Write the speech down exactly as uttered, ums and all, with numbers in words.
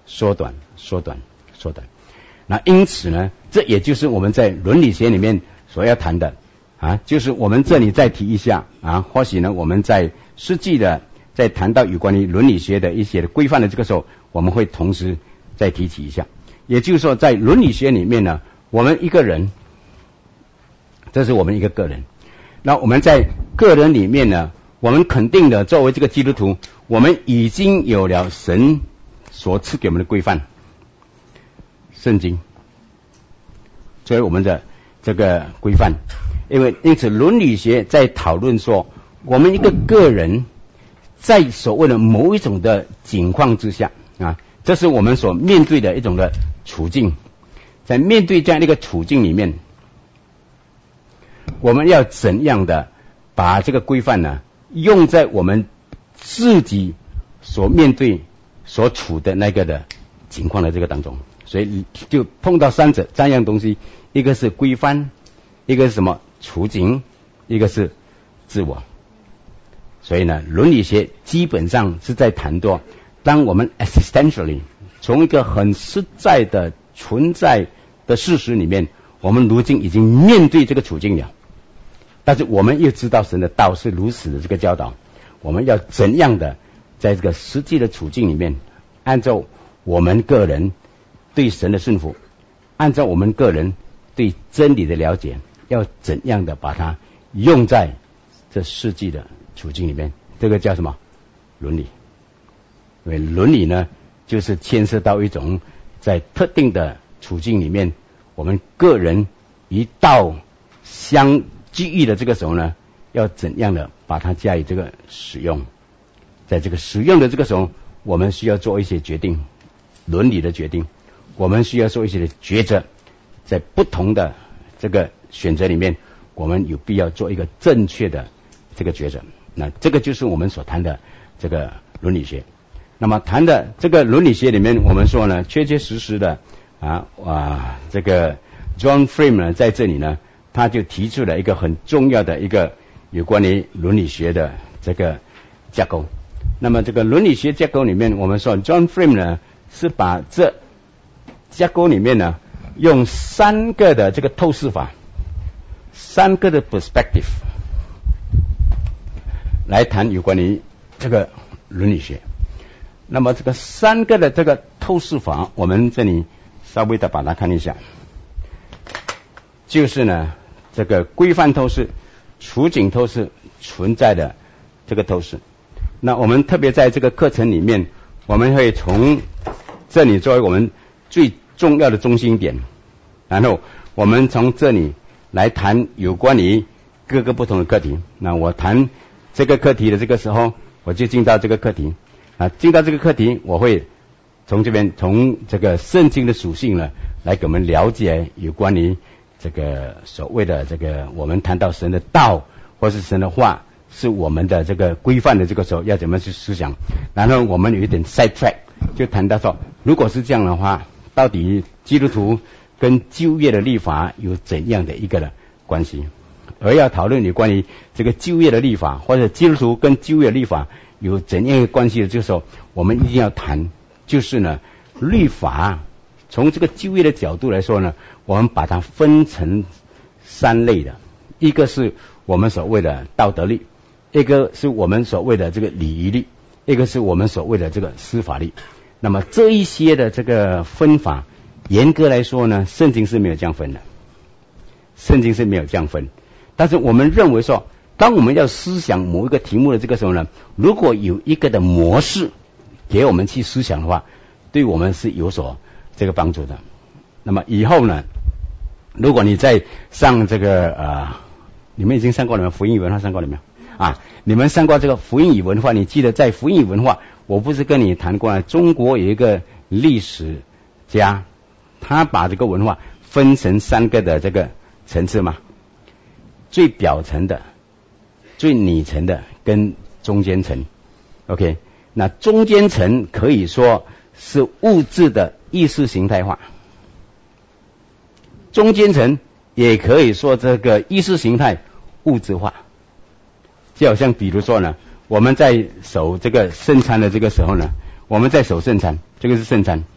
缩短、缩短、缩短。那因此呢，这也就是我们在伦理学里面所要谈的啊，就是我们这里再提一下啊，或许呢我们在实际的在谈到有关于伦理学的一些的规范的这个时候，我们会同时再提起一下。也就是说，在伦理学里面呢，我们一个人，这是我们一个个人。那我们在个人里面呢，我们肯定的作为这个基督徒，我们已经有了神所赐给我们的规范，圣经作为我们的这个规范。因为因此伦理学在讨论说，我们一个个人在所谓的某一种的境况之下啊，这是我们所面对的一种的处境。在面对这样的一个处境里面，我们要怎样的把这个规范呢用在我们自己所面对所处的那个的情况的这个当中。所以就碰到三者三样东西，一个是规范，一个是什么处境，一个是自我。所以呢，伦理学基本上是在谈到，当我们 existentially 从一个很实在的存在的事实里面，我们如今已经面对这个处境了，但是我们又知道神的道是如此的这个教导，我们要怎样的在这个实际的处境里面，按照我们个人对神的顺服，按照我们个人对真理的了解，要怎样的把它用在这实际的处境里面。这个叫什么？伦理。因为伦理呢，就是牵涉到一种在特定的处境里面，我们个人一到相机遇的这个时候呢，要怎样的把它加以这个使用。在这个使用的这个时候，我们需要做一些决定，伦理的决定，我们需要做一些的抉择，在不同的这个选择里面，我们有必要做一个正确的这个抉择。那这个就是我们所谈的这个伦理学。那么谈的这个伦理学里面，我们说呢，确确实实的啊啊，这个 John Frame 呢，在这里呢，他就提出了一个很重要的一个有关于伦理学的这个架构。那么这个伦理学架构里面，我们说 John Frame 呢，是把这架构里面呢，用三个的这个透视法，三个的 perspective 来谈有关于这个伦理学。那么这个三个的这个透视法，我们这里稍微的把它看一下，就是呢这个规范透视、处境透视、存在的这个透视。那我们特别在这个课程里面，我们会从这里作为我们最重要的中心点，然后我们从这里来谈有关于各个不同的课题。那我谈这个课题的这个时候，我就进到这个课题啊，进到这个课题，我会从这边从这个圣经的属性呢，来给我们了解有关于这个所谓的这个我们谈到神的道或是神的话是我们的这个规范的这个时候要怎么去思想。然后我们有一点 side track， 就谈到说，如果是这样的话，到底基督徒跟旧约的律法有怎样的一个的关系？而要讨论有关于这个旧约的律法，或者基督徒跟旧约律法有怎样的关系的这个时候，我们一定要谈，就是呢，律法从这个旧约的角度来说呢，我们把它分成三类的，一个是我们所谓的道德律，一个是我们所谓的这个礼仪律，一个是我们所谓的这个司法律。那么这一些的这个分法，严格来说呢，圣经是没有这样分的，圣经是没有这样分。但是我们认为说，当我们要思想某一个题目的这个时候呢，如果有一个的模式给我们去思想的话，对我们是有所这个帮助的。那么以后呢，如果你在上这个呃，你们已经上过了没有？福音与文化上过了没有？啊，你们上过这个福音与文化，你记得在福音与文化，我不是跟你谈过了，中国有一个历史家，他把这个文化分成三个的这个层次嘛，最表层的、最里层的跟中间层。 OK， 那中间层可以说是物质的意识形态化，中间层也可以说这个意识形态物质化。就好像比如说呢，我们在守这个圣餐的这个时候呢，我们在守圣餐，这个是圣餐，